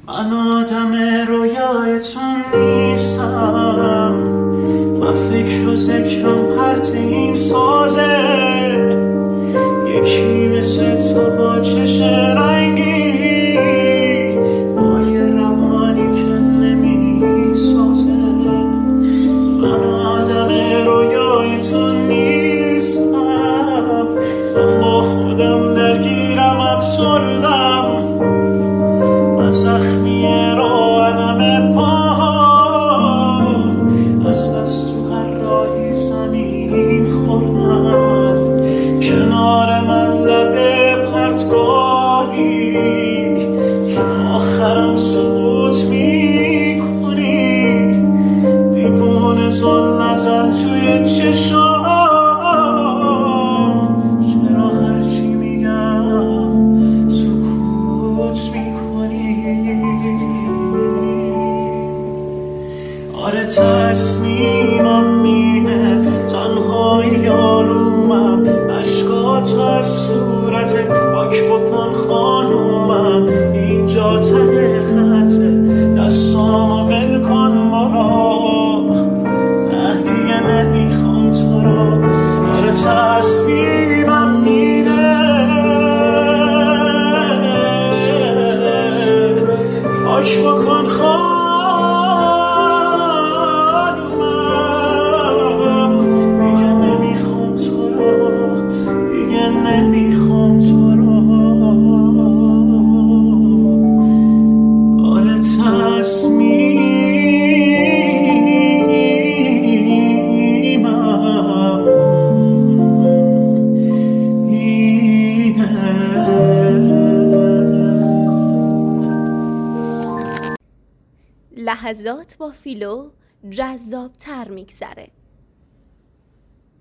من آدم رویای تو نیستم، من فکر و ذکرم پرت این سازه، یکی مثل تو با چش رنگی، با یه روانی که نمی سازه. من آدم رویای تو نیستم، من با خودم درگیرم، افسردم، من زخمی روانم پاهم، از بس تو هر راهی زمین خوردم، کنار من لب پرتگاهی که آخرم سقوط میکنی، دیوونه زل نزن توی چشام، چرا هرچی میگم سکوت میکنی؟ آره تصمیمم اینه، تنهایی آرومم، عشقات از صورت پاک بکن خانومم، اینجا ته خطه، دستامو ول کن مرا، نه دیگه نمیخوام تو رو. آره تصمیمم اینه، پاک بکن خانومم، دیگه نمیخوام تو رو، دیگه نمیخوام تو رو. آره تصمیمم اینه. لحظات با فیلو جذاب تر میگذره.